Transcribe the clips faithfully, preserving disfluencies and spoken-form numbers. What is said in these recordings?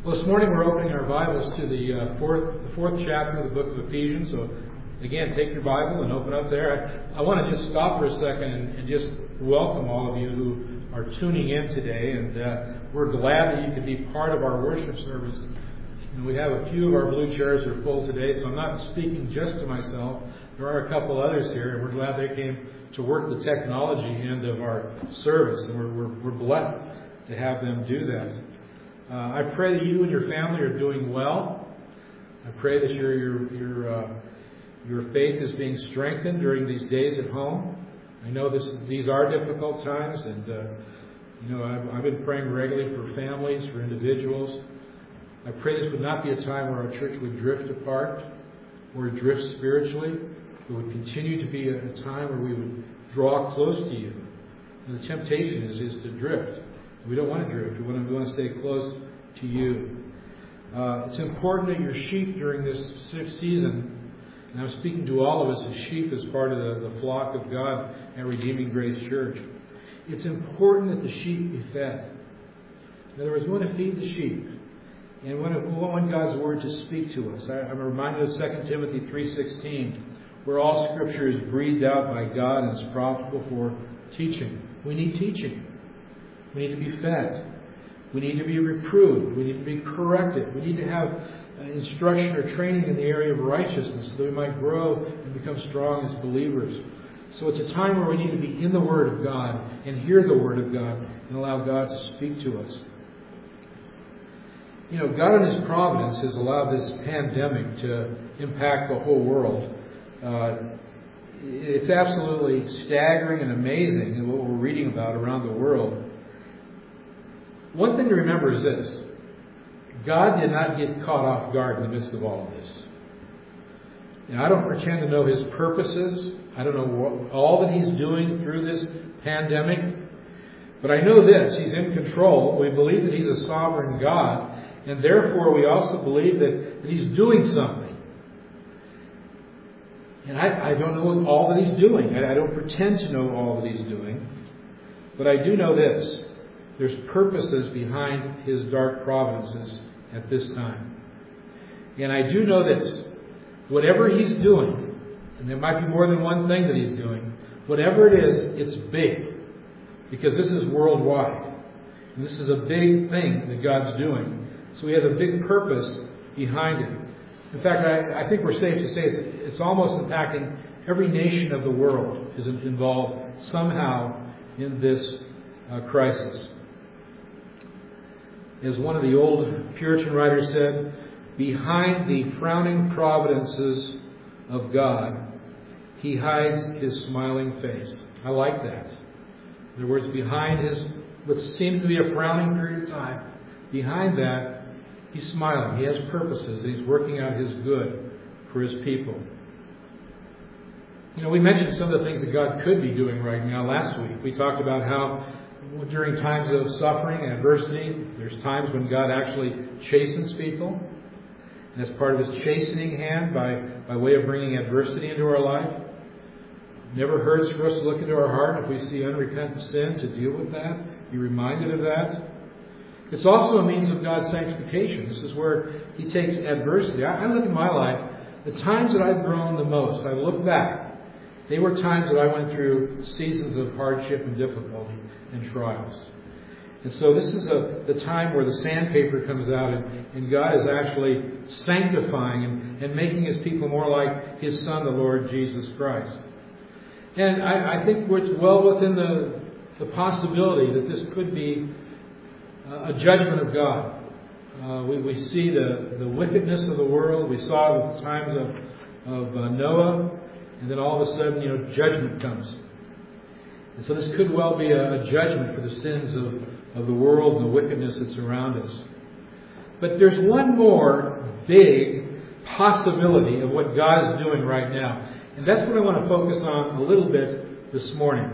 Well, this morning we're opening our Bibles to the uh, fourth, the fourth chapter of the book of Ephesians. So, again, take your Bible and open up there. I, I want to just stop for a second and, and just welcome all of you who are tuning in today. And uh, we're glad that you could be part of our worship service. And we have a few of our blue chairs are full today, so I'm not speaking just to myself. There are a couple others here, and we're glad they came to work the technology end of our service. And we're, we're, we're blessed to have them do that. Uh, I pray that you and your family are doing well. I pray that your your your uh, your faith is being strengthened during these days at home. I know this these are difficult times, and uh, you know I've, I've been praying regularly for families, for individuals. I pray this would not be a time where our church would drift apart or drift spiritually. It would continue to be a, a time where we would draw close to you. And the temptation is is to drift. We don't want to drift. We want to, we want to stay close to you. Uh, it's important that your sheep during this sixth season, and I'm speaking to all of us as sheep as part of the, the flock of God at Redeeming Grace Church. It's important that the sheep be fed. In other words, we want to feed the sheep. And we want, to, we want God's Word to speak to us. I, I'm reminded of Second Timothy three sixteen, where all Scripture is breathed out by God and is profitable for teaching. We need teaching. We need to be fed. We need to be reproved. We need to be corrected. We need to have instruction or training in the area of righteousness so that we might grow and become strong as believers. So it's a time where we need to be in the Word of God and hear the Word of God and allow God to speak to us. You know, God in His providence has allowed this pandemic to impact the whole world. Uh, it's absolutely staggering and amazing what we're reading about around the world. One thing to remember is this. God did not get caught off guard in the midst of all of this. You know, I don't pretend to know His purposes. I don't know what, all that He's doing through this pandemic. But I know this. He's in control. We believe that He's a sovereign God. And therefore, we also believe that, that He's doing something. And I, I don't know all that He's doing. I, I don't pretend to know all that He's doing. But I do know this. There's purposes behind His dark providences at this time. And I do know this. Whatever He's doing, and there might be more than one thing that He's doing, whatever it is, it's big. Because this is worldwide. And this is a big thing that God's doing. So He has a big purpose behind it. In fact, I, I think we're safe to say it's, it's almost impacting every nation of the world is involved somehow in this uh, crisis. As one of the old Puritan writers said, behind the frowning providences of God, He hides His smiling face. I like that. In other words, behind His, what seems to be a frowning period of time, behind that, He's smiling. He has purposes. He's working out His good for His people. You know, we mentioned some of the things that God could be doing right now last week. We talked about how during times of suffering and adversity, there's times when God actually chastens people. And as part of His chastening hand by, by way of bringing adversity into our life. It never hurts for us to look into our heart if we see unrepentant sin to deal with that. Be reminded of that. It's also a means of God's sanctification. This is where He takes adversity. I, I look in my life, the times that I've grown the most, I look back, they were times that I went through seasons of hardship and difficulty and trials. And so this is a, the time where the sandpaper comes out and, and God is actually sanctifying and, and making His people more like His Son, the Lord Jesus Christ. And I, I think it's well within the, the possibility that this could be a judgment of God. Uh, we, we see the, the wickedness of the world. We saw it at the times of, of uh, Noah. And then all of a sudden, you know, judgment comes. And so this could well be a, a judgment for the sins of, of the world and the wickedness that's around us. But there's one more big possibility of what God is doing right now. And that's what I want to focus on a little bit this morning.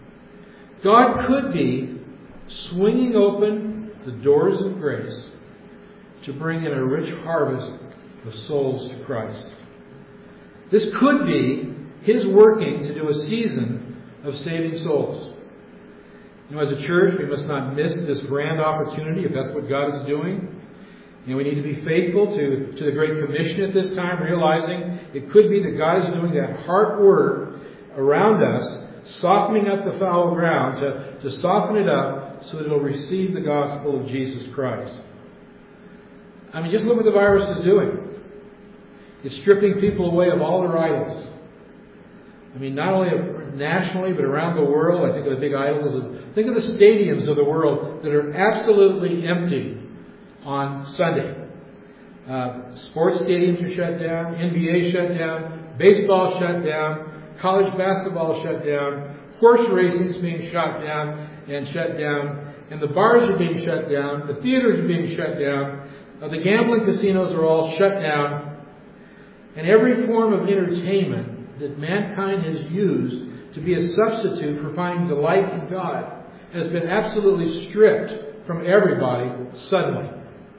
God could be swinging open the doors of grace to bring in a rich harvest of souls to Christ. This could be His working to do a season of saving souls. You know, as a church, we must not miss this grand opportunity if that's what God is doing. And we need to be faithful to, to the Great Commission at this time, realizing it could be that God is doing that heart work around us, softening up the fallow ground, to, to soften it up so that it will receive the gospel of Jesus Christ. I mean, just look what the virus is doing. It's stripping people away of all their idols. I mean, not only nationally, but around the world. I think of the big idols. Of, think of the stadiums of the world that are absolutely empty on Sunday. Uh, sports stadiums are shut down. N B A shut down. Baseball shut down. College basketball shut down. Horse racing is being shut down and shut down. And the bars are being shut down. The theaters are being shut down. Uh, the gambling casinos are all shut down. And every form of entertainment that mankind has used to be a substitute for finding delight in God has been absolutely stripped from everybody suddenly.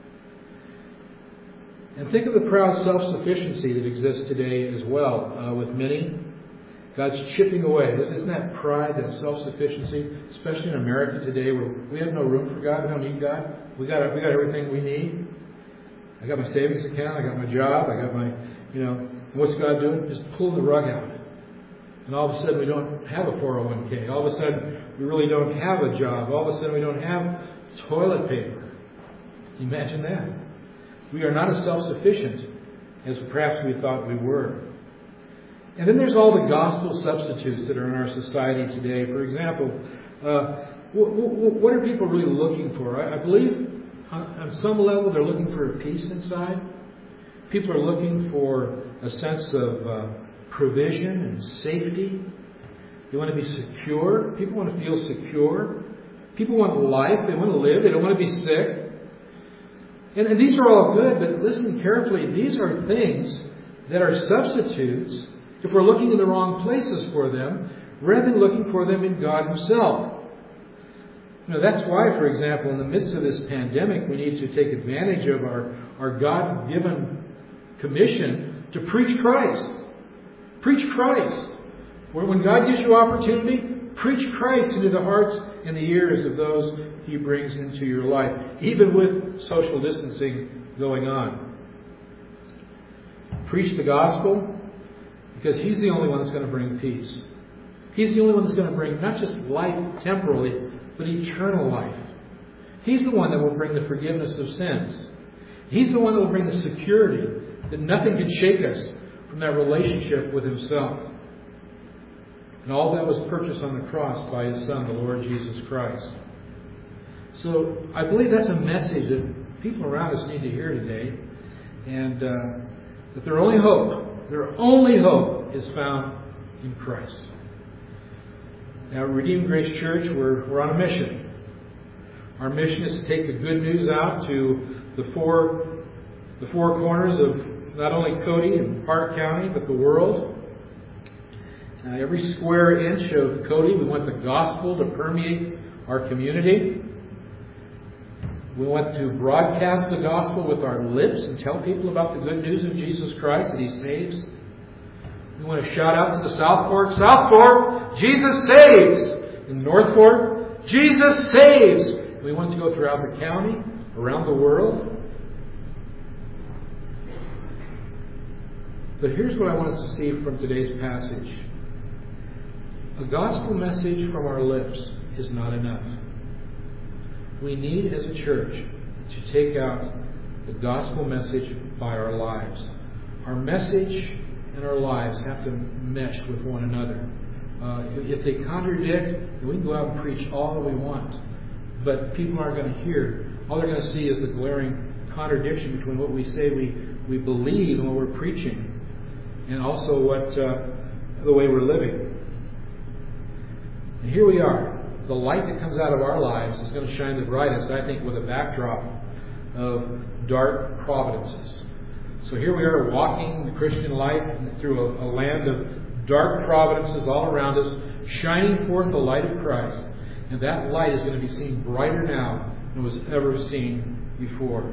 And think of the proud self-sufficiency that exists today as well uh, with many. God's chipping away. Isn't that pride, that self-sufficiency, especially in America today where we have no room for God, we don't need God. We got, we got everything we need. I got my savings account, I got my job, I got my, you know, what's God doing? Just pull the rug out. And all of a sudden we don't have a four oh one k. All of a sudden we really don't have a job. All of a sudden we don't have toilet paper. Imagine that. We are not as self-sufficient as perhaps we thought we were. And then there's all the gospel substitutes that are in our society today. For example, uh, what are people really looking for? I believe on some level they're looking for a peace inside. People are looking for a sense of uh, provision and safety. They want to be secure. People want to feel secure. People want life. They want to live. They don't want to be sick. And, and these are all good, but listen carefully. These are things that are substitutes if we're looking in the wrong places for them, rather than looking for them in God Himself. You know, that's why, for example, in the midst of this pandemic, we need to take advantage of our, our God-given commission to preach Christ. Preach Christ. When God gives you opportunity, preach Christ into the hearts and the ears of those He brings into your life, even with social distancing going on. Preach the gospel, because He's the only one that's going to bring peace. He's the only one that's going to bring not just life temporally, but eternal life. He's the one that will bring the forgiveness of sins. He's the one that will bring the security that nothing can shake us from that relationship with Himself. And all that was purchased on the cross by His Son, the Lord Jesus Christ. So I believe that's a message that people around us need to hear today. And uh, that their only hope, their only hope is found in Christ. Now, at Redeemed Grace Church, we're, we're on a mission. Our mission is to take the good news out to the four, the four corners of not only Cody and Park County, but the world. Uh, every square inch of Cody, we want the gospel to permeate our community. We want to broadcast the gospel with our lips and tell people about the good news of Jesus Christ, that He saves. We want to shout out to the South Fork, South Fork, Jesus saves! In North Fork, Jesus saves! We want to go throughout the county, around the world. But here's what I want us to see from today's passage. A gospel message from our lips is not enough. We need, as a church, to take out the gospel message by our lives. Our message and our lives have to mesh with one another. Uh, if they contradict, we can go out and preach all that we want. But people aren't going to hear. All they're going to see is the glaring contradiction between what we say we, we believe and what we're preaching, and also what uh, the way we're living. And here we are. The light that comes out of our lives is going to shine the brightest, I think, with a backdrop of dark providences. So here we are walking the Christian life through a, a land of dark providences all around us, shining forth the light of Christ. And that light is going to be seen brighter now than was ever seen before.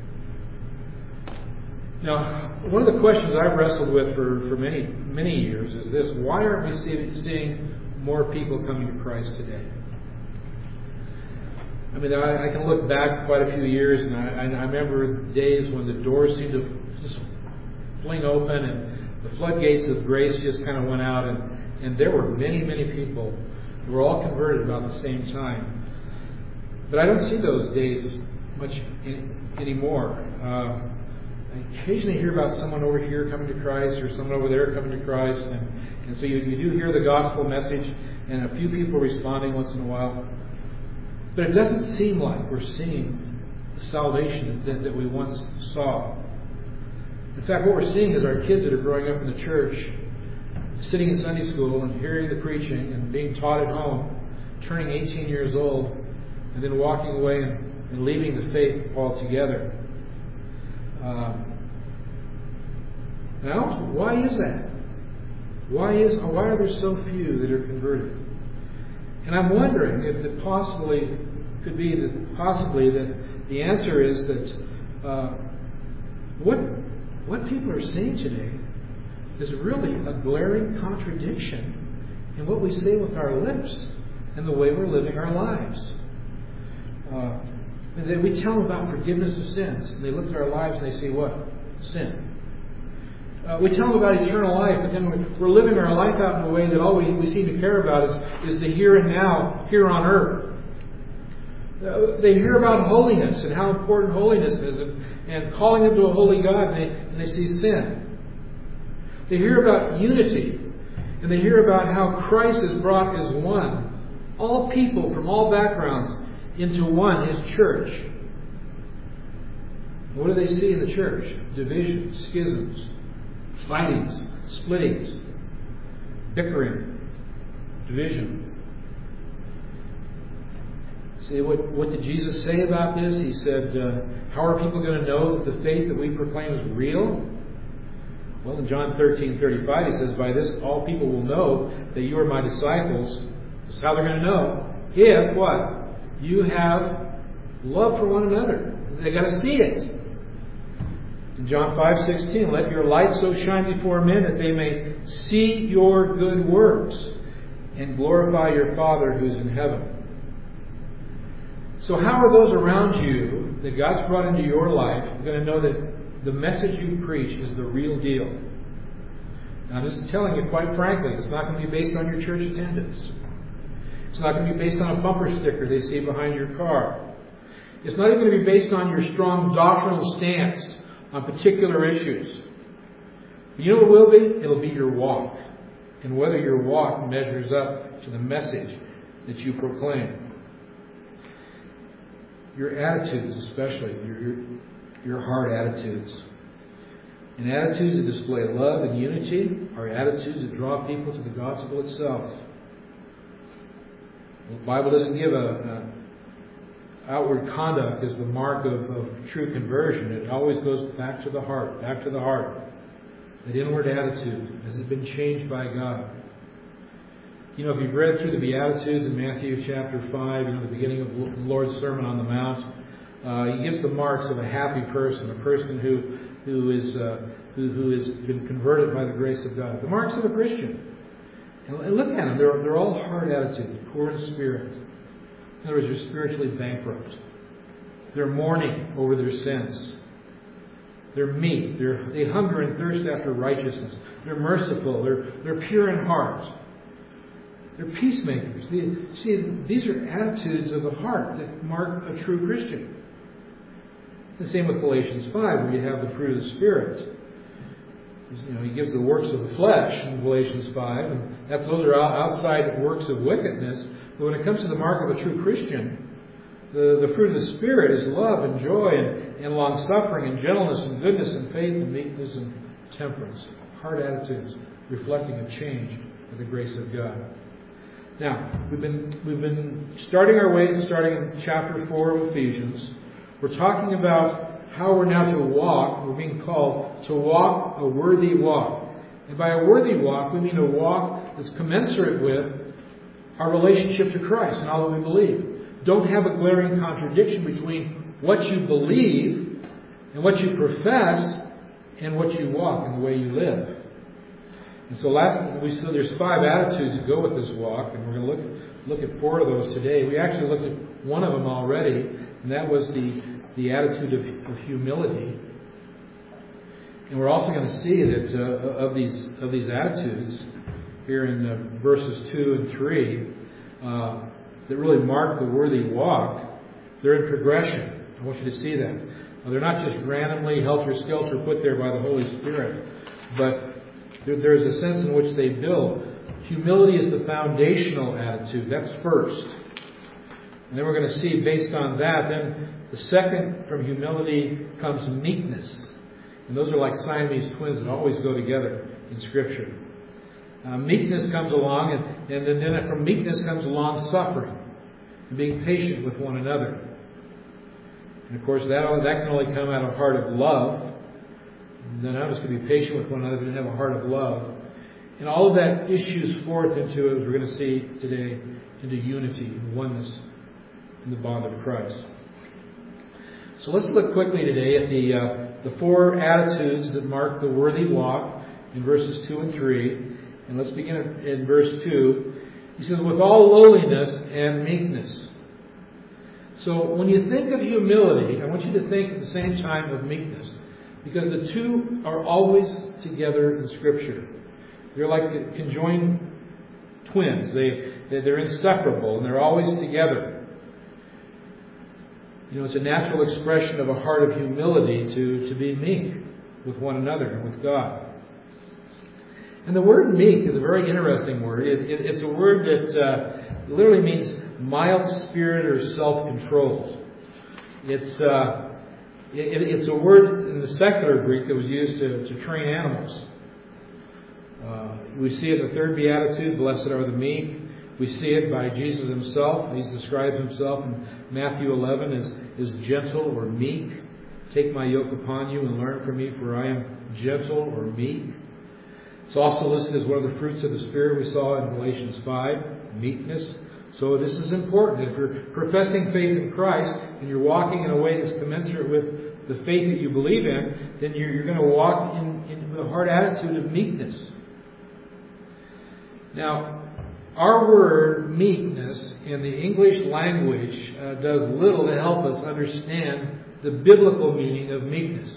Now, one of the questions I've wrestled with for, for many, many years is this: why aren't we see, seeing more people coming to Christ today? I mean, I, I can look back quite a few years, and I, I remember days when the doors seemed to just fling open, and the floodgates of grace just kind of went out, and, and there were many, many people who were all converted about the same time. But I don't see those days much in, anymore. Uh, I occasionally hear about someone over here coming to Christ, or someone over there coming to Christ, and, and so you, you do hear the gospel message, and a few people responding once in a while. But it doesn't seem like we're seeing the salvation that, that we once saw. In fact, what we're seeing is our kids that are growing up in the church, sitting in Sunday school and hearing the preaching and being taught at home, turning eighteen years old, and then walking away and, and leaving the faith altogether. Um, now, why is that? Why is why are there so few that are converted? And I'm wondering if it possibly could be that possibly that the answer is that uh, what what people are seeing today is really a glaring contradiction in what we say with our lips and the way we're living our lives. Uh, and then we tell them about forgiveness of sins, and they look at our lives and they say, what? Sin. Uh, we tell them about eternal life, but then we're living our life out in a way that all we, we seem to care about is, is the here and now, here on earth. Uh, they hear about holiness and how important holiness is, and, and calling them to a holy God, and they, and they see sin. They hear about unity, and they hear about how Christ has brought as one all people from all backgrounds into one, His church. What do they see in the church? Divisions, schisms, fightings, splittings, bickering, division. See, what, what did Jesus say about this? He said, uh, how are people going to know that the faith that we proclaim is real? Well, in John thirteen thirty-five, he says, by this all people will know that you are my disciples. This is how they're going to know. If, what? You have love for one another. They got to see it. In John five sixteen, let your light so shine before men that they may see your good works and glorify your Father who's in heaven. So how are those around you that God's brought into your life going to know that the message you preach is the real deal? Now, I'm just telling you quite frankly, it's not going to be based on your church attendance. It's not going to be based on a bumper sticker they see behind your car. It's not even going to be based on your strong doctrinal stance on particular issues. But you know what it will be? It'll be your walk. And whether your walk measures up to the message that you proclaim. Your attitudes especially, your, your, your heart attitudes. And attitudes that display love and unity are attitudes that draw people to the gospel itself. The Bible doesn't give a, a outward conduct as the mark of, of true conversion. It always goes back to the heart, back to the heart. That inward attitude, has it been changed by God? You know, if you've read through the Beatitudes in Matthew chapter five, you know, the beginning of the Lord's Sermon on the Mount, uh, he gives the marks of a happy person, a person who who is uh, who, who has been converted by the grace of God. The marks of a Christian. And look at them. They're, they're all hard attitudes, poor in spirit. In other words, they're spiritually bankrupt. They're mourning over their sins. They're meek. They're, they hunger and thirst after righteousness. They're merciful. They're, they're pure in heart. They're peacemakers. They, see, these are attitudes of the heart that mark a true Christian. The same with Galatians five, where you have the fruit of the Spirit. You know, he gives the works of the flesh in Galatians five, and that's, those are outside works of wickedness. But when it comes to the mark of a true Christian, the, the fruit of the Spirit is love and joy and, and long-suffering and gentleness and goodness and faith and meekness and temperance. Hard attitudes reflecting a change by the grace of God. Now, we've been we've been starting our way, starting in chapter four of Ephesians. We're talking about how we're now to walk. We're being called to walk a worthy walk. And by a worthy walk, we mean a walk that's commensurate with our relationship to Christ and all that we believe. Don't have a glaring contradiction between what you believe and what you profess and what you walk and the way you live. And so last we said there's five attitudes that go with this walk, and we're going to look look at four of those today. We actually looked at one of them already, and that was the, the attitude of, of humility. And we're also going to see that uh, of these of these attitudes here in uh, verses two and three uh, that really mark the worthy walk. They're in progression. I want you to see that. Uh, they're not just randomly helter-skelter put there by the Holy Spirit, but there, there's a sense in which they build. Humility is the foundational attitude. That's first. And then we're going to see based on that, then the second from humility comes meekness. And those are like Siamese twins that always go together in Scripture. Uh, meekness comes along, and, and then, then from meekness comes along suffering and being patient with one another. And of course, that, that can only come out of a heart of love. None of us can be patient with one another and have a heart of love. And all of that issues forth into, as we're going to see today, into unity and oneness in the bond of Christ. So let's look quickly today at the uh, the four attitudes that mark the worthy walk in verses two and three. And let's begin in verse two. He says, with all lowliness and meekness. So when you think of humility, I want you to think at the same time of meekness. Because the two are always together in Scripture. They're like conjoined twins. They, they're inseparable and they're always together. You know, it's a natural expression of a heart of humility to, to be meek with one another and with God. And the word meek is a very interesting word. It, it, it's a word that uh, literally means mild spirit or self-control. It's uh, it, it's a word in the secular Greek that was used to, to train animals. Uh, we see it in the third beatitude, blessed are the meek. We see it by Jesus himself. He describes himself in Matthew eleven as, as gentle or meek. Take my yoke upon you and learn from me, for I am gentle or meek. It's also listed as one of the fruits of the Spirit we saw in Galatians five, meekness. So this is important. If you're professing faith in Christ and you're walking in a way that's commensurate with the faith that you believe in, then you're, you're going to walk in, in with a hard attitude of meekness. Now, our word meekness in the English language uh, does little to help us understand the biblical meaning of meekness.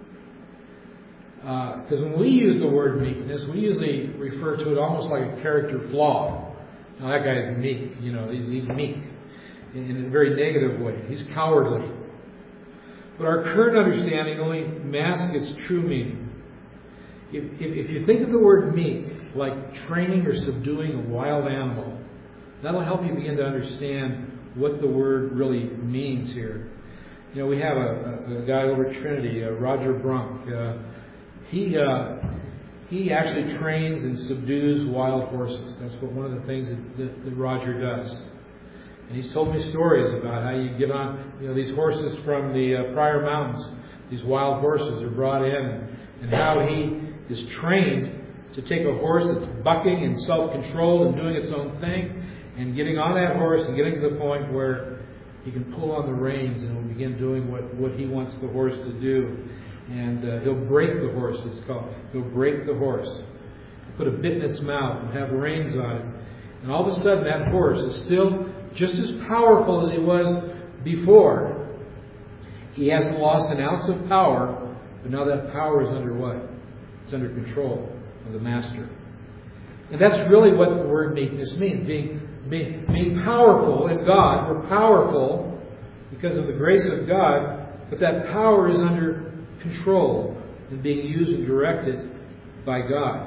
Because uh, when we use the word meekness, we usually refer to it almost like a character flaw. Now, that guy is meek. You know, he's, he's meek in a very negative way. He's cowardly. But our current understanding only masks its true meaning. If, if, if you think of the word meek like training or subduing a wild animal, that'll help you begin to understand what the word really means here. You know, we have a, a, a guy over at Trinity, uh, Roger Brunk. Uh, he uh, he actually trains and subdues wild horses. That's what one of the things that, that, that Roger does. And he's told me stories about how you get on, you know, these horses from the uh, Pryor Mountains. These wild horses are brought in, and how he is trained to take a horse that's bucking and self-controlled and doing its own thing, and getting on that horse and getting to the point where he can pull on the reins and he'll begin doing what, what he wants the horse to do. And uh, he'll break the horse, it's called. He'll break the horse. Put a bit in its mouth and have reins on it. And all of a sudden that horse is still just as powerful as he was before. He hasn't lost an ounce of power, but now that power is under what? It's under control of the master. And that's really what the word meekness means. Being, being, being powerful in God. We're powerful because of the grace of God, but that power is under control and being used and directed by God.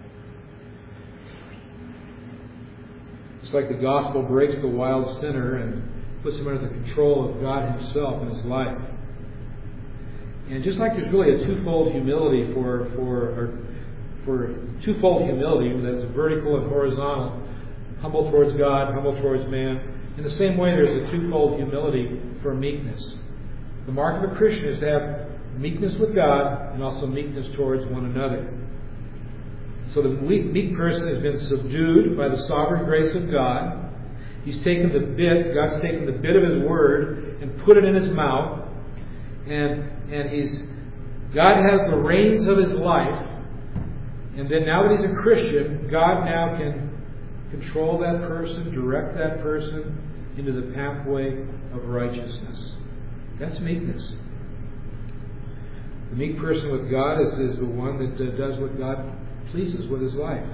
It's like the gospel breaks the wild sinner and puts him under the control of God himself in his life. And just like there's really a twofold humility for for or for twofold humility, that's vertical and horizontal, humble towards God, humble towards man. In the same way, there's a twofold humility for meekness. The mark of a Christian is to have meekness with God and also meekness towards one another. So the meek person has been subdued by the sovereign grace of God. He's taken the bit, God's taken the bit of His Word and put it in his mouth. And and he's God has the reins of his life. And then now that he's a Christian, God now can control that person, direct that person, into the pathway of righteousness. That's meekness. The meek person with God is, is the one that uh, does what God pleases with his life.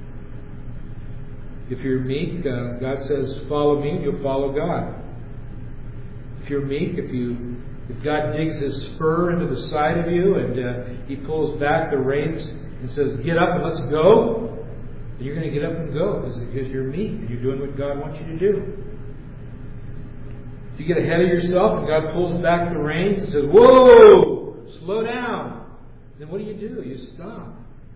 If you're meek, uh, God says, follow me, and you'll follow God. If you're meek, if you if God digs his spur into the side of you and uh, he pulls back the reins and says, get up and let's go, then you're going to get up and go because you're meek and you're doing what God wants you to do. If you get ahead of yourself and God pulls back the reins and says, whoa, slow down, then what do you do? You stop.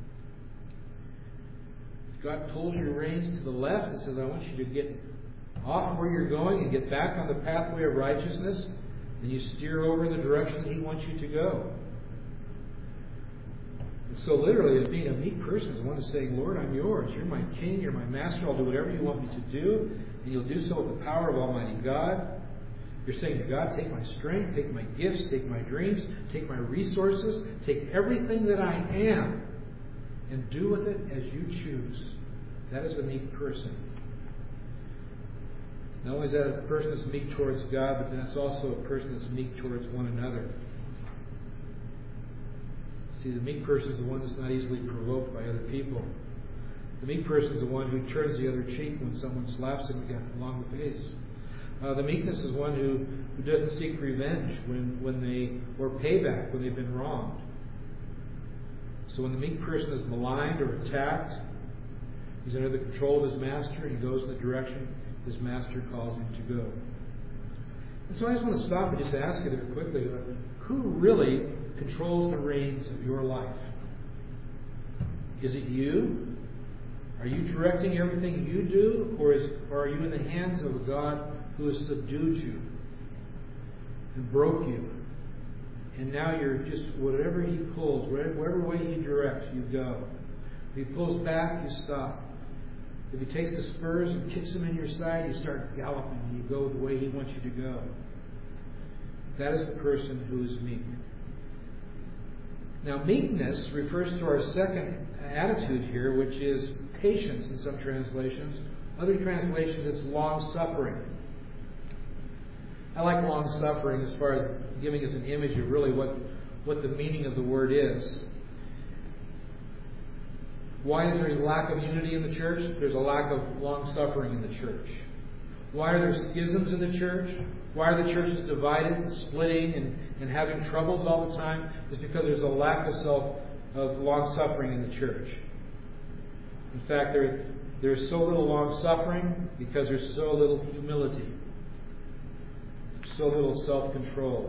If God pulls your reins to the left and says, I want you to get off where you're going and get back on the pathway of righteousness, then you steer over in the direction that he wants you to go. And so literally, as being a meek person is one that's saying, Lord, I'm yours. You're my king. You're my master. I'll do whatever you want me to do. And you'll do so with the power of Almighty God. You're saying to God, take my strength, take my gifts, take my dreams, take my resources, take everything that I am and do with it as you choose. That is a meek person. Not only is that a person that's meek towards God, but then it's also a person that's meek towards one another. See, the meek person is the one that's not easily provoked by other people. The meek person is the one who turns the other cheek when someone slaps him along the face. Uh, the meekness is one who, who doesn't seek revenge when, when they, or payback when they've been wronged. So when the meek person is maligned or attacked, he's under the control of his master and he goes in the direction his master calls him to go. And so I just want to stop and just ask you there quickly, who really controls the reins of your life? Is it you? Are you directing everything you do? Or, is, or are you in the hands of a God who has subdued you and broke you? And now you're just, whatever he pulls, whatever way he directs, you go. If he pulls back, you stop. If he takes the spurs and kicks them in your side, you start galloping and you go the way he wants you to go. That is the person who is meek. Now, meekness refers to our second attitude here, which is patience in some translations. Other translations, it's long-suffering. I like long-suffering as far as giving us an image of really what, what the meaning of the word is. Why is there a lack of unity in the church? There's a lack of long-suffering in the church. Why are there schisms in the church? Why are the churches divided and splitting and, and having troubles all the time? It's because there's a lack of self of long-suffering in the church. In fact, there, there's so little long-suffering because there's so little humility. So little self-control.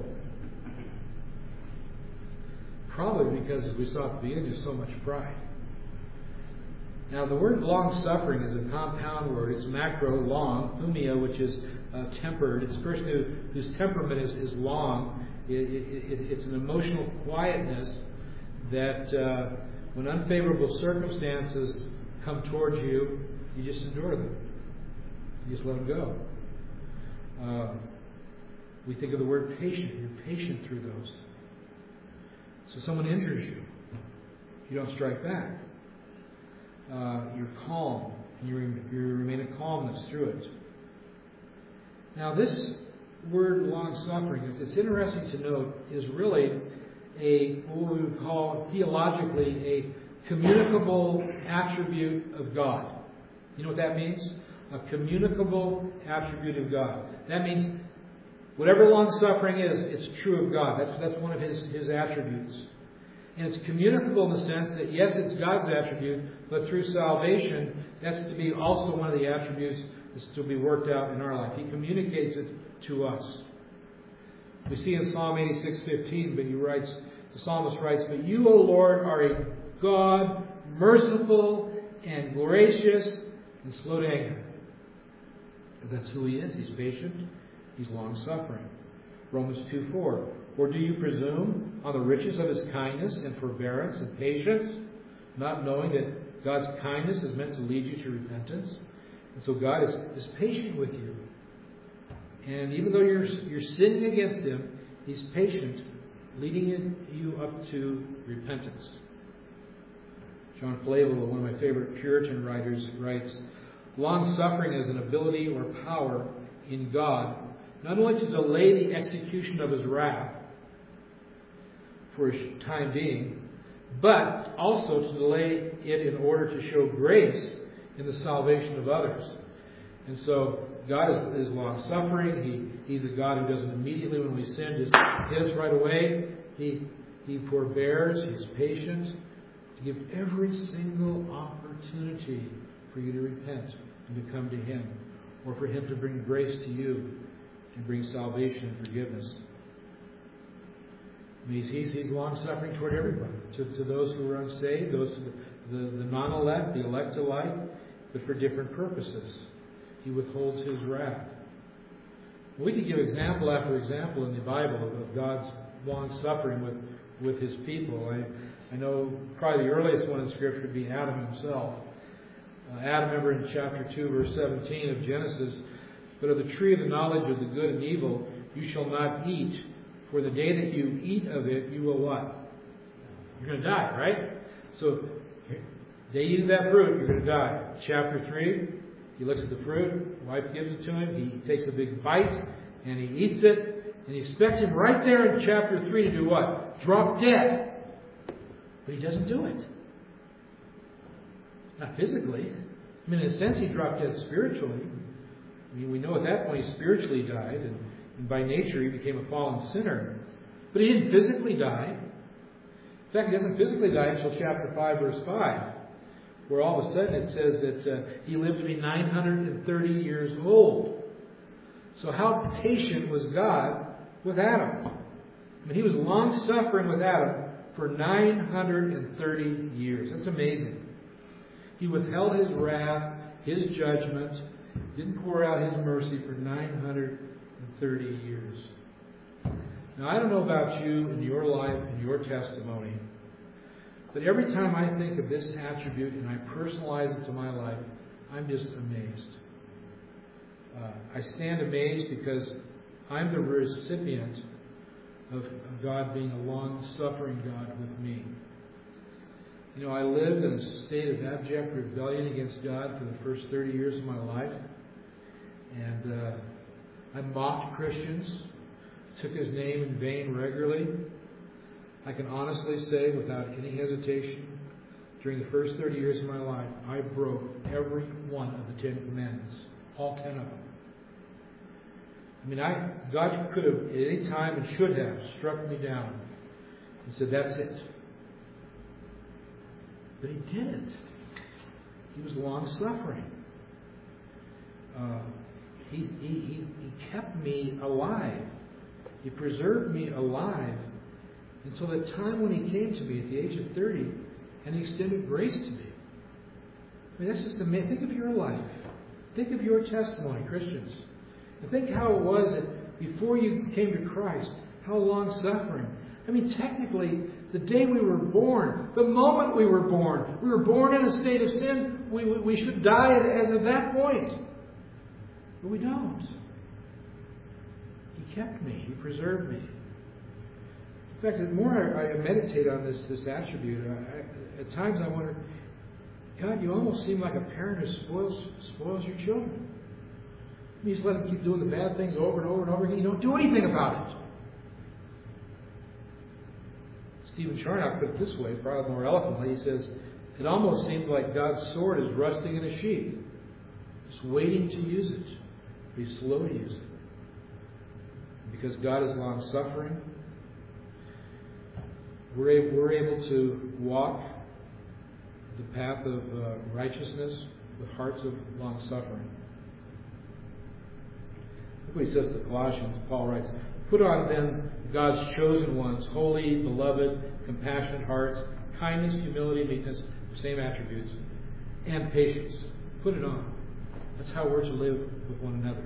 Probably because, as we saw at the beginning, there's so much pride. Now, the word long-suffering is a compound word. It's macro, long, thumia, which is uh, tempered. It's a person who, whose temperament is, is long. It, it, it, it's an emotional quietness that uh, when unfavorable circumstances come towards you, you just endure them. You just let them go. Uh, we think of the word patient. You're patient through those. So someone injures you. You don't strike back. Uh, you're calm, and you, re- you remain in calmness through it. Now, this word long-suffering, it's, it's interesting to note, is really a what we would call theologically a communicable attribute of God. You know what that means? A communicable attribute of God. That means whatever long-suffering is, it's true of God. That's that's one of His His attributes. And it's communicable in the sense that, yes, it's God's attribute, but through salvation, that's to be also one of the attributes that's to be worked out in our life. He communicates it to us. We see in Psalm eighty-six fifteen, but he writes, the psalmist writes, "But you, O Lord, are a God merciful and gracious and slow to anger." That's who He is. He's patient. He's long-suffering. Romans two four. "Or do you presume on the riches of His kindness and forbearance and patience, not knowing that God's kindness is meant to lead you to repentance?" And so God is, is patient with you. And even though you're you're sinning against Him, He's patient, leading you up to repentance. John Flavel, one of my favorite Puritan writers, writes, "Long-suffering is an ability or power in God, not only to delay the execution of his wrath for a time being, but also to delay it in order to show grace in the salvation of others. And so God is, is long-suffering. He, he's a God who doesn't immediately, when we sin, just hit us right away. He, he forbears. He's patient to give every single opportunity for you to repent and to come to Him, or for Him to bring grace to you and bring salvation and forgiveness. I mean, he's, he's long-suffering toward everybody, to, to those who are unsaved, those the, the, the non-elect, the elect alike, but for different purposes. He withholds His wrath. We could give example after example in the Bible of, of God's long-suffering with, with His people. I, I know probably the earliest one in Scripture would be Adam himself. Uh, Adam, remember in chapter two, verse seventeen of Genesis, "But of the tree of the knowledge of the good and evil you shall not eat, for the day that you eat of it, you will" what? You're going to die, right? So, the day you eat that fruit, you're going to die. Chapter three, he looks at the fruit, the wife gives it to him, he takes a big bite, and he eats it, and he expects him right there in chapter three to do what? Drop dead. But he doesn't do it. Not physically. I mean, in a sense, he dropped dead spiritually. I mean, we know at that point he spiritually died, and, and by nature he became a fallen sinner. But he didn't physically die. In fact, he doesn't physically die until chapter five, verse five, where all of a sudden it says that uh, he lived to be nine hundred thirty years old. So how patient was God with Adam? I mean, he was long-suffering with Adam for nine hundred thirty years. That's amazing. He withheld His wrath, His judgment, didn't pour out His mercy for nine hundred thirty years. Now, I don't know about you in your life and your testimony, but every time I think of this attribute and I personalize it to my life, I'm just amazed. Uh, I stand amazed because I'm the recipient of God being a long-suffering God with me. You know, I lived in a state of abject rebellion against God for the first thirty years of my life. And uh, I mocked Christians, took His name in vain regularly. I can honestly say, without any hesitation, during the first thirty years of my life, I broke every one of the Ten Commandments. All ten of them. I mean, I God could have, at any time, and should have, struck me down and said, "That's it." But He didn't. He was long-suffering. Uh, he, he, he, he kept me alive. He preserved me alive until the time when He came to me at the age of thirty and He extended grace to me. I mean, that's just amazing. Think of your life. Think of your testimony, Christians. And think how it was that before you came to Christ, how long-suffering. I mean, technically, the day we were born, the moment we were born, we were born in a state of sin. We, we should die as of that point. But we don't. He kept me. He preserved me. In fact, the more I, I meditate on this, this attribute, I, at times I wonder, God, you almost seem like a parent who spoils, spoils your children. You just let them keep doing the bad things over and over and over again. You don't do anything about it. Stephen Charnock put it this way, probably more eloquently. He says, it almost seems like God's sword is rusting in a sheath, just waiting to use it. He's slow to use it. Because God is long-suffering, we're able, we're able to walk the path of uh, righteousness with hearts of long-suffering. Look what he says to the Colossians. Paul writes, "Put on then God's chosen ones, holy, beloved, compassionate hearts, kindness, humility, meekness," the same attributes, "and patience." Put it on. That's how we're to live with one another.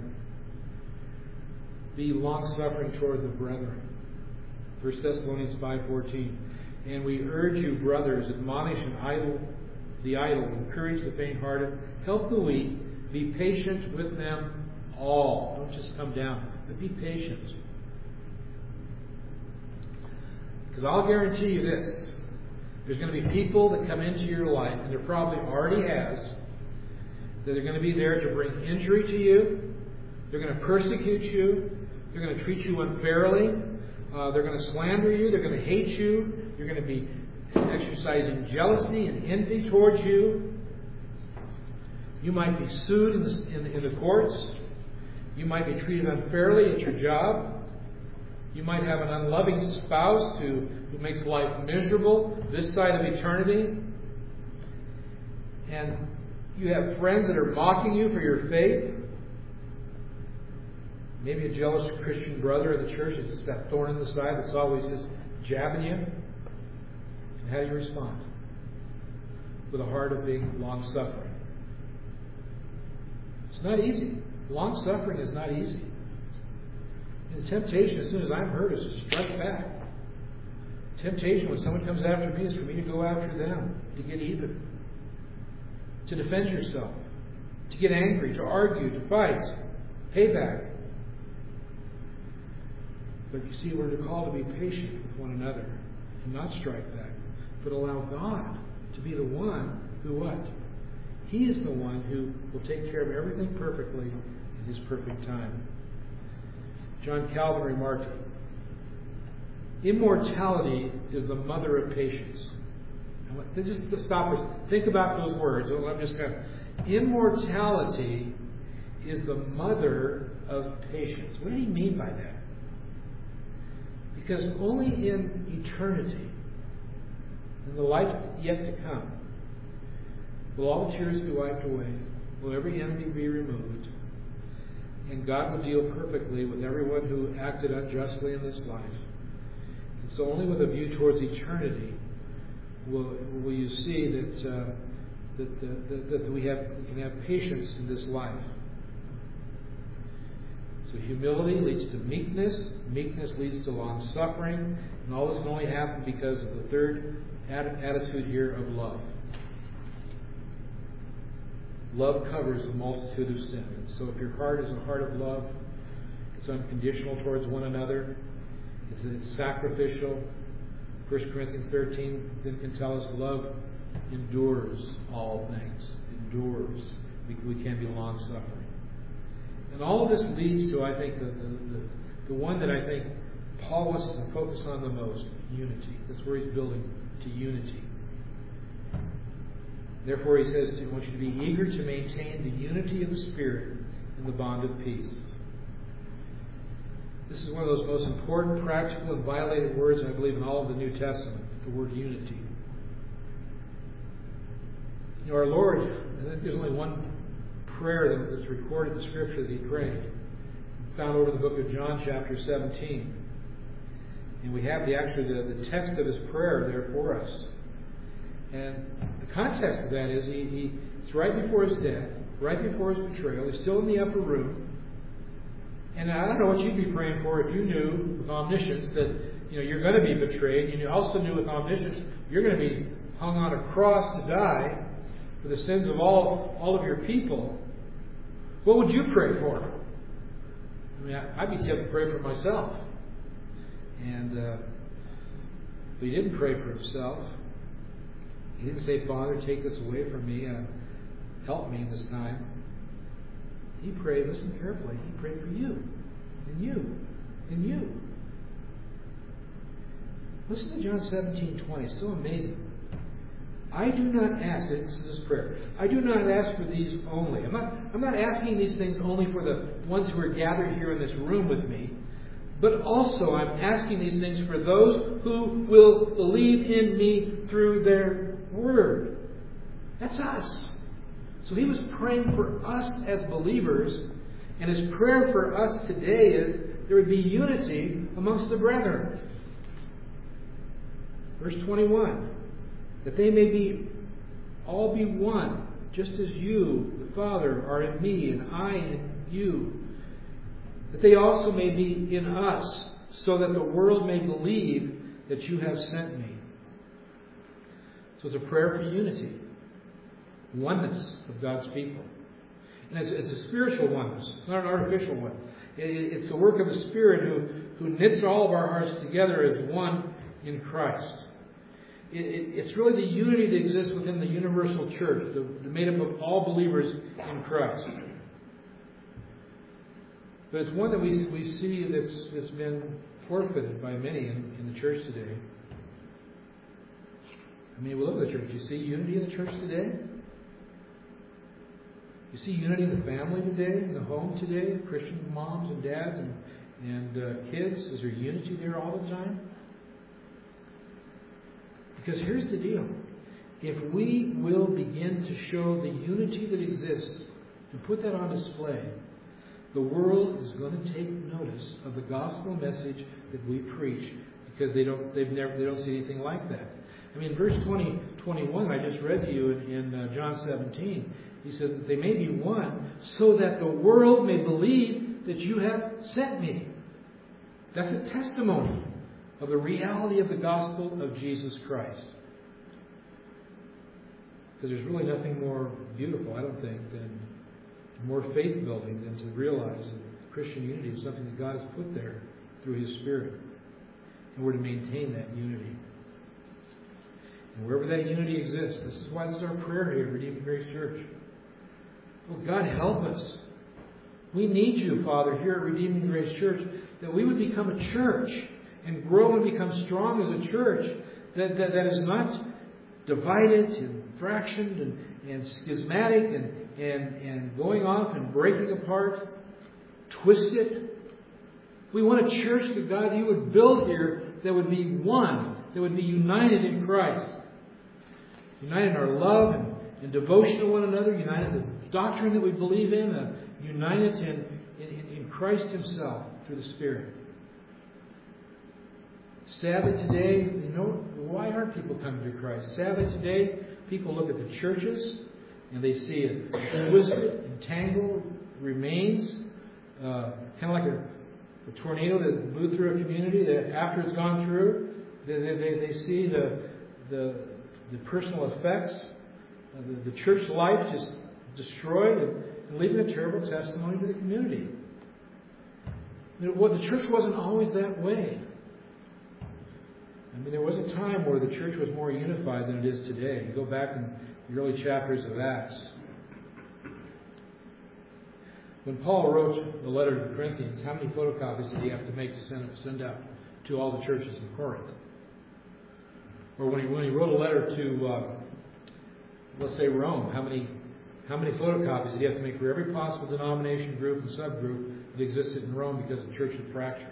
Be long-suffering toward the brethren. First Thessalonians five fourteen. "And we urge you, brothers, admonish an idle, the idle, encourage the faint-hearted, help the weak, be patient with them all." Don't just come down, but be patient. Because I'll guarantee you this. There's going to be people that come into your life, and there probably already has, that are going to be there to bring injury to you, They're going to persecute you. They're going to treat you unfairly. Uh, they're going to slander you. They're going to hate you. You're going to be exercising jealousy and envy towards you. You might be sued in the, in, in the courts. You might be treated unfairly at your job. You might have an unloving spouse who, who makes life miserable this side of eternity. And you have friends that are mocking you for your faith. Maybe a jealous Christian brother in the church that's just that thorn in the side that's always just jabbing you. And how do you respond? With a heart of being long-suffering. It's not easy. Long-suffering is not easy. And the temptation, as soon as I'm hurt, is to strike back. Temptation, when someone comes after me, is for me to go after them, to get even. To defend yourself. To get angry, to argue, to fight. Payback. But you see, we're called to be patient with one another and not strike back, but allow God to be the one who what? He is the one who will take care of everything perfectly in His perfect time. John Calvin remarked, immortality is the mother of patience. Just to stop us, think about those words. I'm just kind of, immortality is the mother of patience. What did he mean by that? Because only in eternity, in the life yet to come, will all the tears be wiped away, will every envy be removed, and God will deal perfectly with everyone who acted unjustly in this life. And so only with a view towards eternity will, will you see that, uh, that, the, that, that we, have, we can have patience in this life. So humility leads to meekness. Meekness leads to long-suffering. And all this can only happen because of the third attitude here of love. Love covers a multitude of sins. So if your heart is a heart of love, it's unconditional towards one another. It's, it's sacrificial. First Corinthians thirteen then can tell us love endures all things. Endures. We, we can be long-suffering. And all of this leads to, I think, the, the, the, the one that I think Paul wants to focus on the most, unity. That's where he's building, to unity. Therefore, he says, I want you to be eager to maintain the unity of the Spirit in the bond of peace. This is one of those most important, practical, and violated words, I believe, in all of the New Testament, the word unity. You know, our Lord, I think there's only one prayer that's recorded in the Scripture that He prayed. Found over the book of John, chapter seventeen. And we have the actually the, the text of His prayer there for us. And the context of that is he, he it's right before His death, right before His betrayal. He's still in the upper room. And I don't know what you'd be praying for if you knew with omniscience that you know you're going to be betrayed. And you also knew with omniscience you're going to be hung on a cross to die for the sins of all all of your people. What would you pray for? I mean, I'd be tempted to pray for myself. And uh, but He didn't pray for Himself. He didn't say, Father, take this away from me. Uh, help me in this time. He prayed, listen carefully, He prayed for you. And you. And you. Listen to John seventeen twenty. It's so amazing. I do not ask, this is His prayer, I do not ask for these only. I'm not, I'm not asking these things only for the ones who are gathered here in this room with me, but also I'm asking these things for those who will believe in me through their word. That's us. So He was praying for us as believers, and His prayer for us today is there would be unity amongst the brethren. Verse twenty-one. That they may be all be one, just as you, the Father, are in me, and I in you. That they also may be in us, so that the world may believe that you have sent me. So it's a prayer for unity, oneness of God's people. And it's, it's a spiritual oneness. It's not an artificial one. It, it's the work of the Spirit who, who knits all of our hearts together as one in Christ. It, it, it's really the unity that exists within the universal church, the, the made up of all believers in Christ. But it's one that we we see that's that's been forfeited by many in, in the church today. I mean, we look at the church. You see unity in the church today? You see unity in the family today, in the home today, Christian moms and dads and, and uh, kids? Is there unity there all the time? Because here's the deal. If we will begin to show the unity that exists and put that on display, the world is going to take notice of the gospel message that we preach, because they don't they've never they don't see anything like that. I mean, verse twenty, twenty-one, I just read to you in, in uh, John seventeen. He said that they may be one, so that the world may believe that you have sent me. That's a testimony of the reality of the gospel of Jesus Christ. Because there's really nothing more beautiful, I don't think, than more faith-building than to realize that Christian unity is something that God has put there through His Spirit. And we're to maintain that unity. And wherever that unity exists, this is why it's our prayer here at Redeeming Grace Church. Oh, God, help us. We need you, Father, here at Redeeming Grace Church, that we would become a church and grow and become strong as a church that, that, that is not divided and fractioned and, and schismatic and, and, and going off and breaking apart, twisted. We want a church that, God, you would build here that would be one, that would be united in Christ. United in our love and, and devotion to one another, united in the doctrine that we believe in, uh, united in, in, in Christ Himself through the Spirit. Sadly today, you know, why aren't people coming to Christ? Sadly today, people look at the churches and they see it twisted, entangled remains, uh, kind of like a, a tornado that blew through a community. That after it's gone through, they, they, they see the, the, the personal effects, uh, the, the church life just destroyed and, and leaving a terrible testimony to the community. You know, well, the church wasn't always that way. I mean, there was a time where the church was more unified than it is today. You go back in the early chapters of Acts. When Paul wrote the letter to the Corinthians, how many photocopies did he have to make to send, send out to all the churches in Corinth? Or when he, when he wrote a letter to, uh, let's say, Rome, how many how many photocopies did he have to make for every possible denomination, group, and subgroup that existed in Rome because the church had fractured?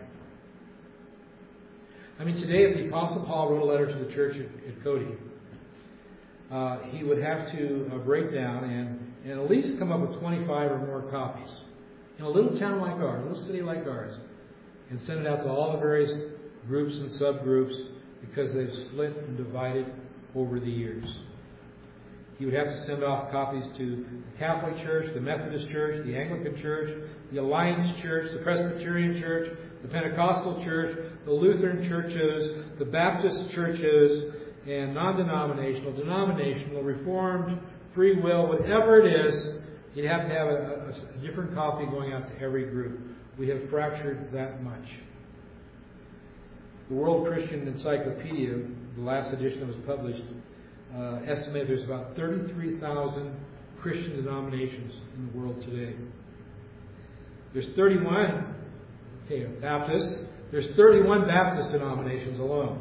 I mean, today, if the Apostle Paul wrote a letter to the church at, at Cody, uh, he would have to uh, break down and, and at least come up with twenty-five or more copies in a little town like ours, a little city like ours, and send it out to all the various groups and subgroups because they've split and divided over the years. He would have to send off copies to the Catholic Church, the Methodist Church, the Anglican Church, the Alliance Church, the Presbyterian Church, the Pentecostal Church, the Lutheran churches, the Baptist churches, and non-denominational, denominational, Reformed, free will, whatever it is, you'd have to have a, a, a different copy going out to every group. We have fractured that much. The World Christian Encyclopedia, the last edition that was published, uh, estimated there's about thirty-three thousand Christian denominations in the world today. There's thirty-one, okay, Baptist. There's thirty-one Baptist denominations alone.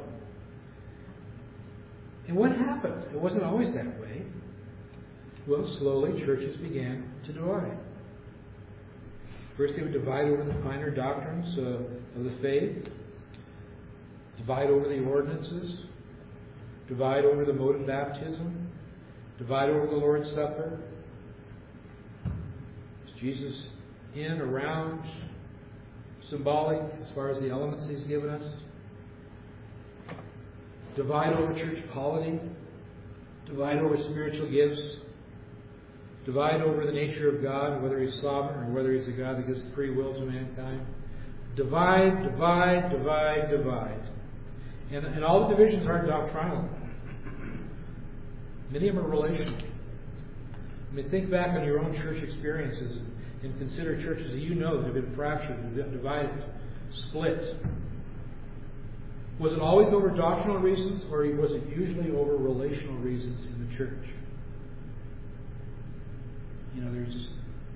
And what happened? It wasn't always that way. Well, slowly churches began to divide. First they would divide over the finer doctrines uh, of the faith, divide over the ordinances, divide over the mode of baptism, divide over the Lord's Supper. Is Jesus in, around, symbolic as far as the elements He's given us? Divide over church polity, divide over spiritual gifts, divide over the nature of God, whether He's sovereign or whether He's a God that gives free will to mankind. Divide, divide, divide, divide. And, and all the divisions aren't doctrinal. Many of them are relational. I mean, think back on your own church experiences and consider churches that you know that have been fractured, divided, split. Was it always over doctrinal reasons, or was it usually over relational reasons in the church? You know, there's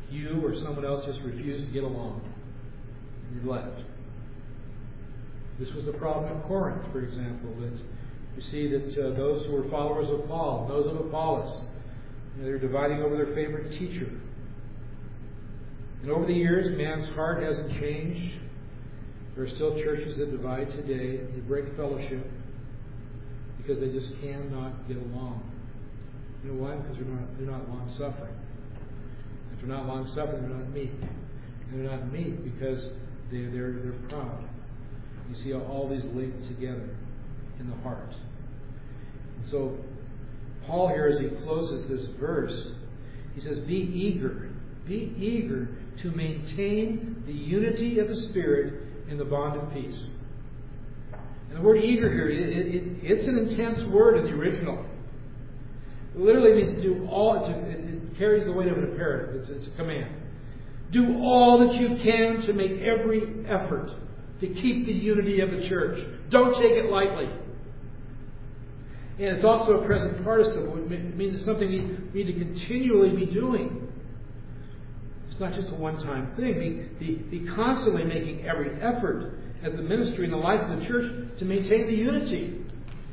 you or someone else just refused to get along. And you left. This was the problem in Corinth, for example, that you see that uh, those who were followers of Paul, those of Apollos, you know, they're dividing over their favorite teacher. And over the years, man's heart hasn't changed. There are still churches that divide today. They break fellowship because they just cannot get along. You know why? Because they're not, they're not long-suffering. If they're not long-suffering, they're not meek. And they're not meek because they, they're, they're proud. You see how all these link together in the heart. And so, Paul here, as he closes this verse, he says, be eager. Be eager to maintain the unity of the Spirit in the bond of peace. And the word eager here, it, it, it's an intense word in the original. It literally means to do all, it, it carries the weight of an imperative. It's, it's a command. Do all that you can to make every effort to keep the unity of the church. Don't take it lightly. And it's also a present participle. It means it's something you need to continually be doing. It's not just a one-time thing. Be, be, be constantly making every effort as the ministry and the life of the church to maintain the unity.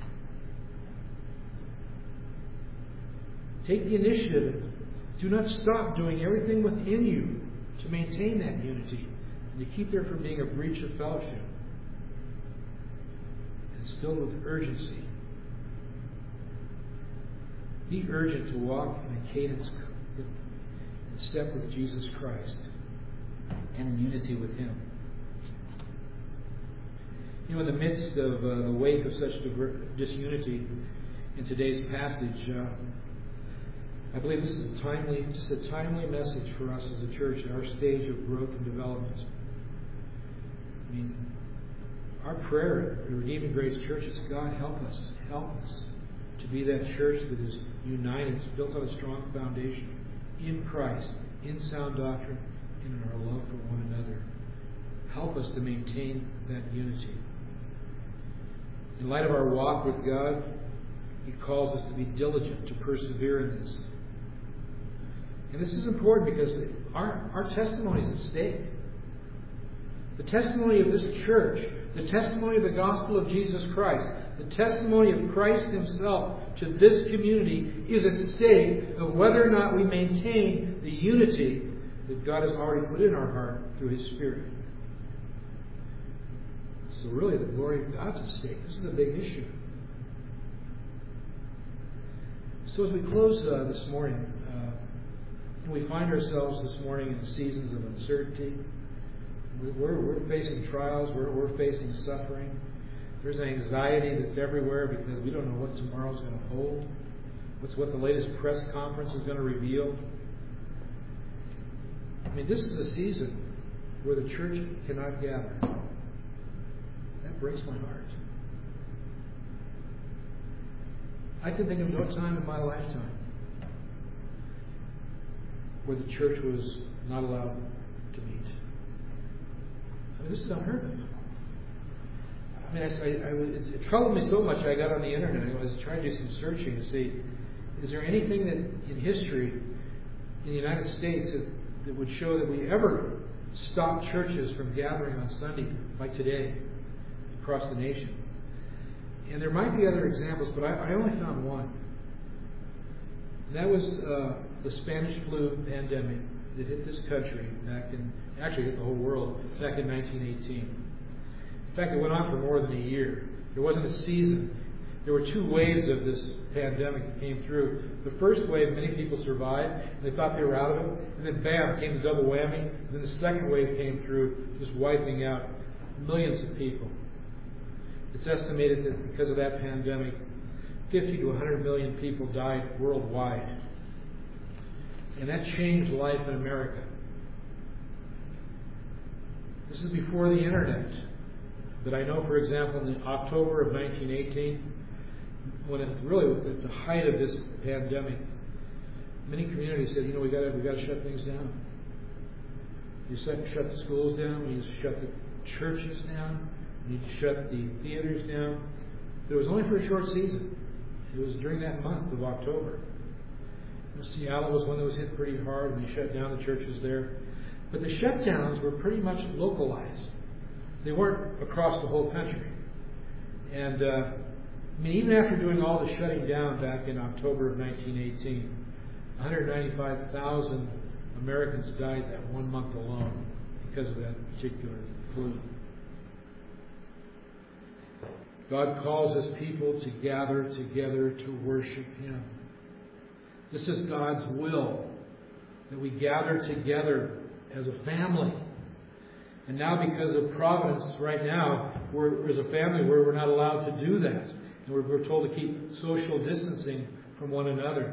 Take the initiative. Do not stop doing everything within you to maintain that unity and to keep there from being a breach of fellowship. It's filled with urgency. Be urgent to walk in a cadence in step with Jesus Christ and in unity with Him. You know, in the midst of uh, the wake of such disunity in today's passage, uh, I believe this is a timely, just a timely message for us as a church at our stage of growth and development. I mean, our prayer at Redeeming Grace Church is, God, help us, help us to be that church that is united, built on a strong foundation in Christ, in sound doctrine, and in our love for one another. Help us to maintain that unity. In light of our walk with God, He calls us to be diligent, to persevere in this. And this is important because our, our testimony is at stake. The testimony of this church, the testimony of the gospel of Jesus Christ, the testimony of Christ Himself to this community is at stake of whether or not we maintain the unity that God has already put in our heart through His Spirit. So really, the glory of God's at stake. This is a big issue. So as we close uh, this morning, uh, and we find ourselves this morning in seasons of uncertainty. We're, we're facing trials. We're, we're facing suffering. There's anxiety that's everywhere because we don't know what tomorrow's going to hold. What's what the latest press conference is going to reveal. I mean, this is a season where the church cannot gather. That breaks my heart. I can think of no time in my lifetime where the church was not allowed to meet. I mean, this is unheard of. I mean, I, I, I was, it troubled me so much I got on the internet. I was trying to do some searching to see, is there anything that in history in the United States that, that would show that we ever stopped churches from gathering on Sunday like today across the nation? And there might be other examples, but I, I only found one. And that was uh, the Spanish flu pandemic that hit this country back in, actually hit the whole world, back in nineteen eighteen. In fact, it went on for more than a year. There wasn't a season. There were two waves of this pandemic that came through. The first wave, many people survived, and they thought they were out of it. And then, bam, came the double whammy. And then the second wave came through, just wiping out millions of people. It's estimated that because of that pandemic, fifty to one hundred million people died worldwide. And that changed life in America. This is before the internet. But I know, for example, in October of nineteen eighteen, when it really was at the height of this pandemic, many communities said, you know, we got we got to shut things down. You shut shut the schools down. We need to shut the churches down. We need to shut the theaters down. But it was only for a short season. It was during that month of October. Seattle was one that was hit pretty hard, and they shut down the churches there. But the shutdowns were pretty much localized. They weren't across the whole country. And uh, I mean, even after doing all the shutting down back in October of nineteen eighteen, one hundred ninety-five thousand Americans died that one month alone because of that particular flu. God calls His people to gather together to worship Him. This is God's will, that we gather together as a family. And now, because of Providence, right now, we're as a family where we're not allowed to do that. And we're, we're told to keep social distancing from one another.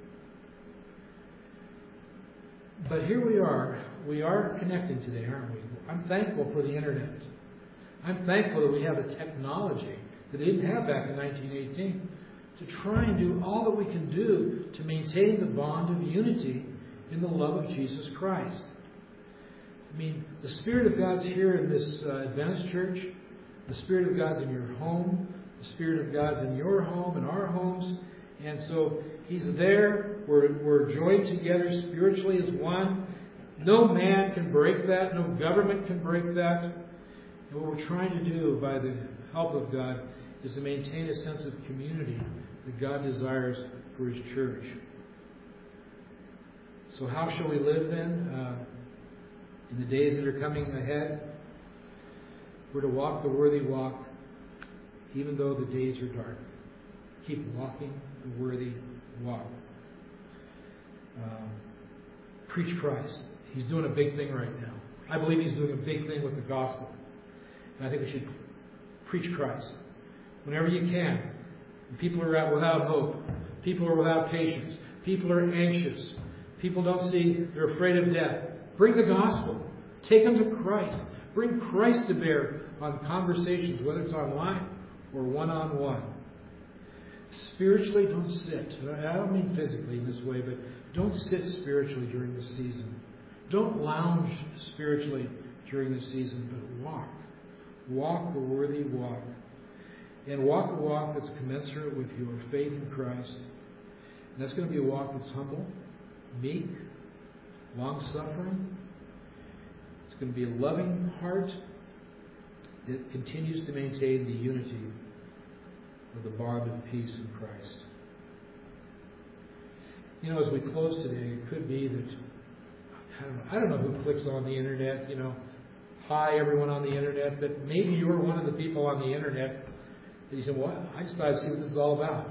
But here we are. We are connecting today, aren't we? I'm thankful for the Internet. I'm thankful that we have the technology that they didn't have back in nineteen eighteen to try and do all that we can do to maintain the bond of unity in the love of Jesus Christ. I mean, the Spirit of God's here in this uh, Adventist church. The Spirit of God's in your home. The Spirit of God's in your home and our homes. And so He's there. We're, we're joined together spiritually as one. No man can break that. No government can break that. And what we're trying to do by the help of God is to maintain a sense of community that God desires for His church. So how shall we live then? Uh, in the days that are coming ahead, we're to walk the worthy walk, even though the days are dark. Keep walking the worthy walk. Um, preach Christ. He's doing a big thing right now. I believe He's doing a big thing with the gospel. And I think we should preach Christ whenever you can. When people are out without hope. People are without patience. People are anxious. People don't see, they're afraid of death. Bring the gospel. Take them to Christ. Bring Christ to bear on conversations, whether it's online or one-on-one. Spiritually, don't sit. I don't mean physically in this way, but don't sit spiritually during the season. Don't lounge spiritually during the season, but walk. Walk the worthy walk. And walk a walk that's commensurate with your faith in Christ. And that's going to be a walk that's humble, meek, long-suffering. It's going to be a loving heart that continues to maintain the unity of the bond of peace in Christ. You know, as we close today, it could be that, I don't know, I don't know who clicks on the Internet, you know, hi everyone on the Internet, but maybe you're one of the people on the Internet that you said, well, I just thought I'd see what this is all about.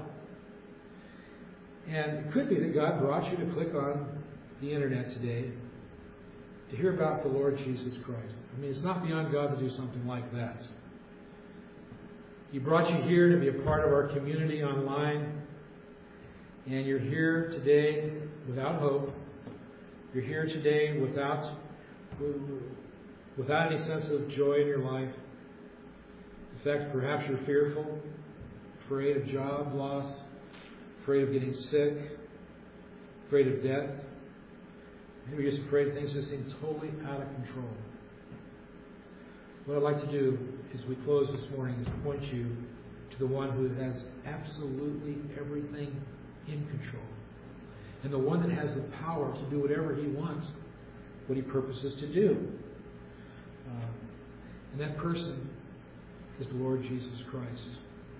And it could be that God brought you to click on the Internet today to hear about the Lord Jesus Christ. I mean, it's not beyond God to do something like that. He brought you here to be a part of our community online. And you're here today without hope. You're here today without, without any sense of joy in your life. In fact, perhaps you're fearful, afraid of job loss, afraid of getting sick, afraid of death. Maybe you're just afraid things just seem totally out of control. What I'd like to do as we close this morning is point you to the one who has absolutely everything in control. And the one that has the power to do whatever He wants, what He purposes to do. Um, and that person is the Lord Jesus Christ.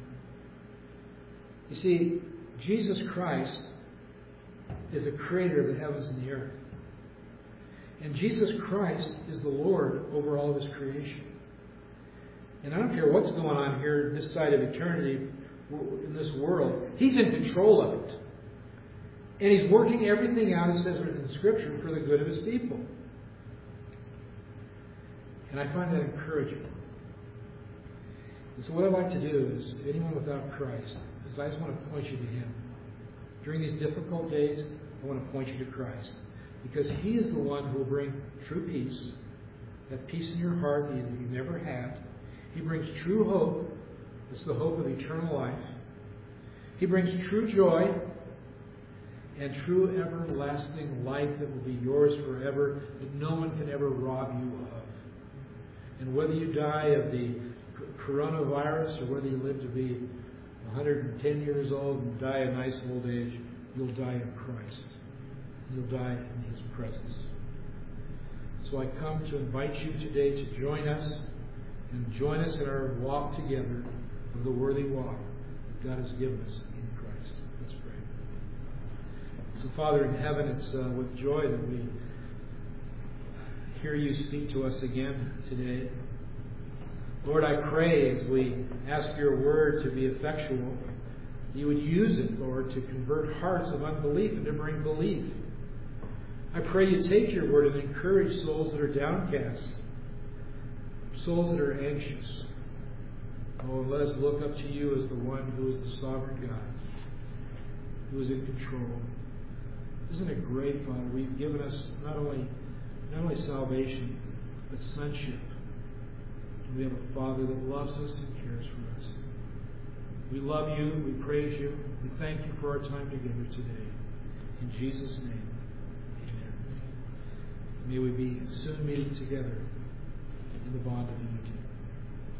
You see, Jesus Christ is the creator of the heavens and the earth. And Jesus Christ is the Lord over all of His creation. And I don't care what's going on here this side of eternity, in this world. He's in control of it. And He's working everything out, it says in Scripture, for the good of His people. And I find that encouraging. And so what I'd like to do is, anyone without Christ, is I just want to point you to Him. During these difficult days, I want to point you to Christ. Because He is the one who will bring true peace, that peace in your heart that you never had. He brings true hope. It's the hope of eternal life. He brings true joy and true everlasting life that will be yours forever, that no one can ever rob you of. And whether you die of the coronavirus or whether you live to be one hundred ten years old and die a nice old age, you'll die in Christ. You'll die in His presence. So I come to invite you today to join us and join us in our walk together of the worthy walk that God has given us in Christ. Let's pray. So Father in heaven, it's uh, with joy that we hear you speak to us again today. Lord, I pray as we ask your word to be effectual, you would use it, Lord, to convert hearts of unbelief and to bring belief. I pray you take your word and encourage souls that are downcast, souls that are anxious. Oh, let us look up to you as the one who is the sovereign God, who is in control. Isn't it great, Father? We've given us not only not only salvation, but sonship. And we have a Father that loves us and cares for us. We love you. We praise you. We thank you for our time together today. In Jesus' name. May we be soon meeting together in the bond of union.